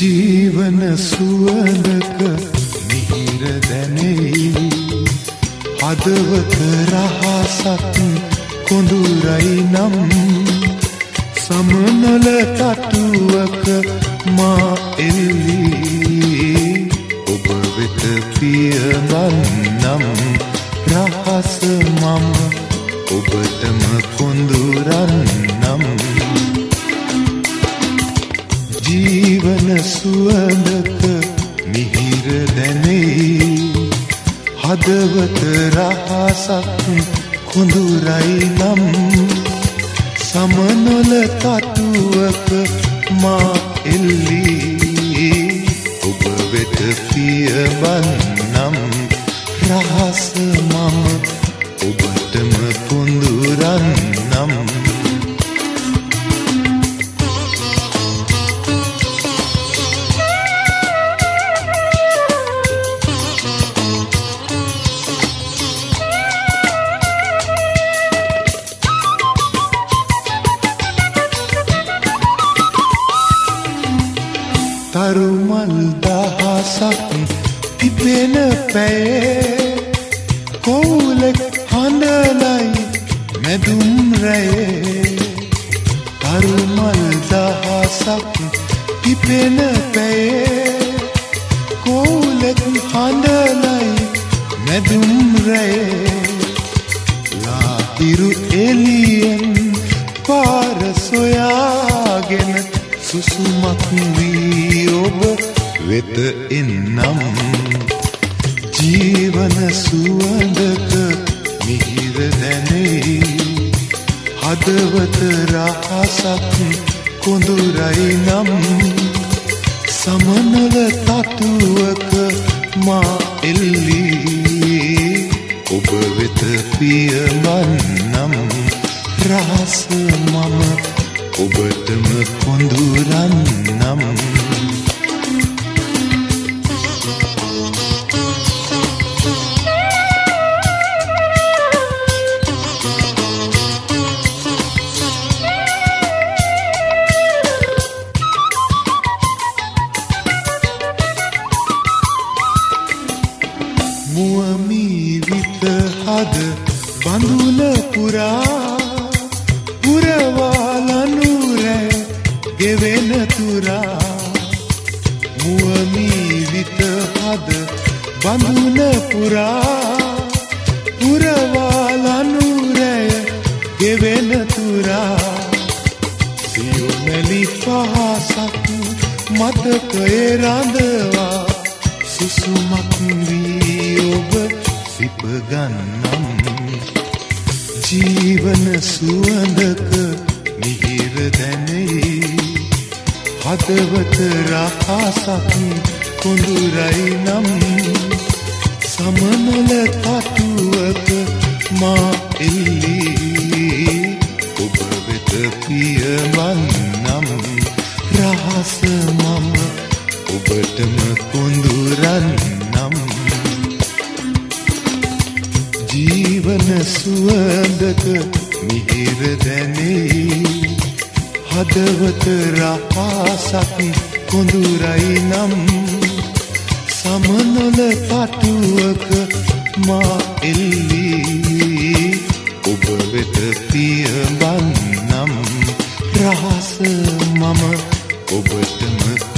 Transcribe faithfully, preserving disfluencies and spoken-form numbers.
ජීවන සුවඳක මිහිර දැනෙයි හදවත රහසක් කොඳුරයි නම් සමනල තටුවක මා එල්ලී ඔබ වෙත පියවන්නම් රහස මම ඔබටම කොඳුරන්නම් ජීවන සුවඳක මිහිර දැනෙයි හදවත රහසක් කොඳුරයි නම් සමනොල තටුවක මා එල්ලී ඔබ වෙත පියවන්නම් රහස මම ඔබටම කොඳුරන්නම් තරුමල් දහසක් පිපෙන පැයේ කෝලෙක් හඬලයි මැදුම් රැයේ තරුමල් දහසක් පිපෙන පැයේ කෝලෙක් හඬලයි මැදුම් රැයේ ලාහිරු එළියෙන් පාර සොයාගෙන සුසුමක් වී ඔබ වෙත එන්නම් ජීවන සුවඳක මිහිර දැනෙයි හදවත රහසක් කොඳුරයි නම් සමනල තටුවක මා එල්ලී ඔබ වෙත පියවන්නම් රහස මම ඔබටම කොඳුරන්නම් මුවමී විත හද බඳුන පුරා පුරවාලනු රැ ගෙවෙන තුරා මුවමී විත හද බඳුන පුරා පුරවාලනු රැ ගෙවෙන තුරා සියුමැලි පහසක් මතකයේ රඳවා සුසුමක් වී ඔබ සිපගන්නම් ජීවන සුවඳක මිහිර දැනෙයි හදවත රහසක් කොඳුරයි නම් සමනල තටුවක මා එල්ලී ඔබ වෙත පියවන්නම් රහස මම ඔබටම කොඳුරන්නම් ජීවන සුවඳක මිහිර දැනෙයි හදවත රහසක් කොඳුරයි නම් සමනල තටුවක මා එල්ලී ඔබ වෙත පියවන්නම් රහස මම ඔබටම